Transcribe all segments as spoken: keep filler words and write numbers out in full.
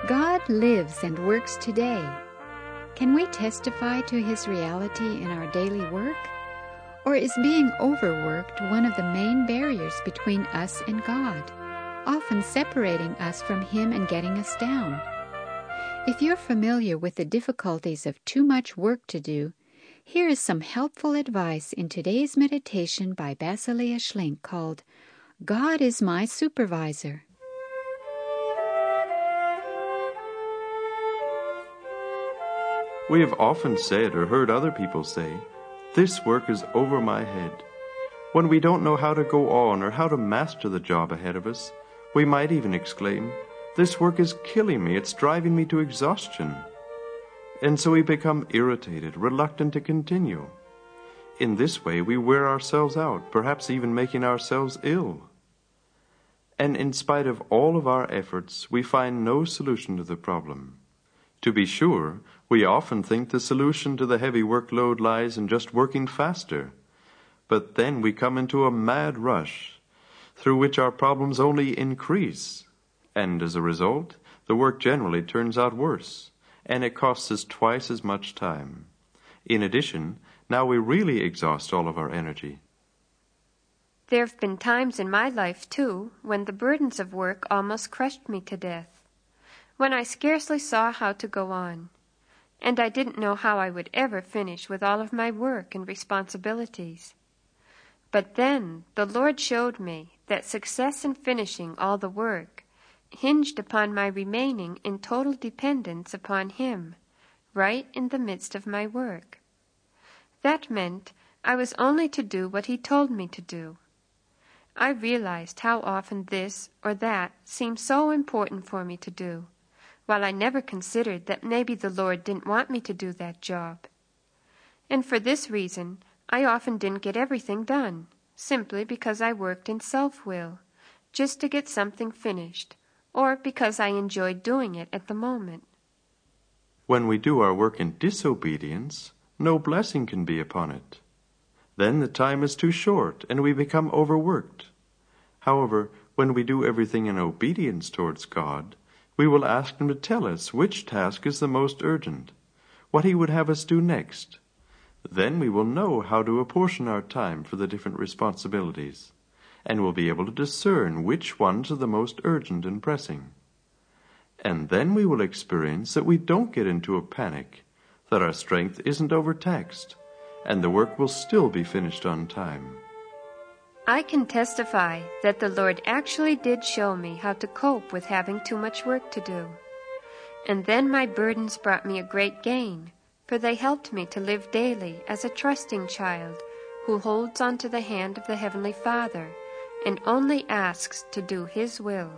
God lives and works today. Can we testify to His reality in our daily work? Or is being overworked one of the main barriers between us and God, often separating us from Him and getting us down? If you're familiar with the difficulties of too much work to do, here is some helpful advice in today's meditation by Basilea Schlink called God is My Supervisor. We have often said or heard other people say, "This work is over my head." When we don't know how to go on or how to master the job ahead of us, we might even exclaim, "This work is killing me, it's driving me to exhaustion." And so we become irritated, reluctant to continue. In this way, we wear ourselves out, perhaps even making ourselves ill. And in spite of all of our efforts, we find no solution to the problem. To be sure, we often think the solution to the heavy workload lies in just working faster. But then we come into a mad rush, through which our problems only increase. And as a result, the work generally turns out worse, and it costs us twice as much time. In addition, now we really exhaust all of our energy. There have been times in my life, too, when the burdens of work almost crushed me to death, when I scarcely saw how to go on, and I didn't know how I would ever finish with all of my work and responsibilities. But then the Lord showed me that success in finishing all the work hinged upon my remaining in total dependence upon Him, right in the midst of my work. That meant I was only to do what He told me to do. I realized how often this or that seemed so important for me to do, while I never considered that maybe the Lord didn't want me to do that job. And for this reason, I often didn't get everything done, simply because I worked in self-will, just to get something finished, or because I enjoyed doing it at the moment. When we do our work in disobedience, no blessing can be upon it. Then the time is too short, and we become overworked. However, when we do everything in obedience towards God, we will ask Him to tell us which task is the most urgent, what He would have us do next. Then we will know how to apportion our time for the different responsibilities, and will be able to discern which ones are the most urgent and pressing. And then we will experience that we don't get into a panic, that our strength isn't overtaxed, and the work will still be finished on time. I can testify that the Lord actually did show me how to cope with having too much work to do. And then my burdens brought me a great gain, for they helped me to live daily as a trusting child who holds onto the hand of the Heavenly Father and only asks to do His will.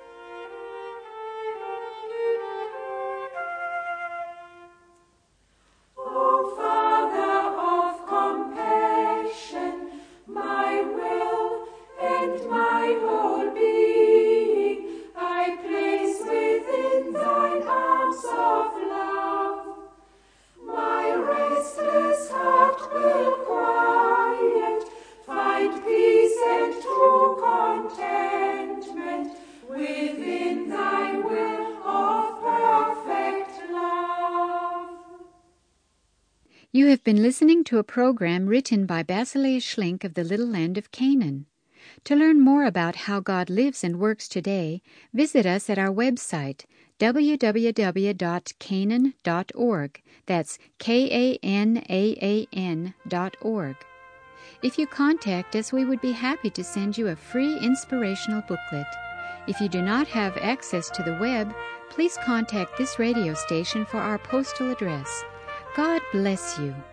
You have been listening to a program written by Basilea Schlink of the Little Land of Canaan. To learn more about how God lives and works today, visit us at our website, w w w dot canaan dot org. That's K A N A A N dot org. If you contact us, we would be happy to send you a free inspirational booklet. If you do not have access to the web, please contact this radio station for our postal address. God bless you.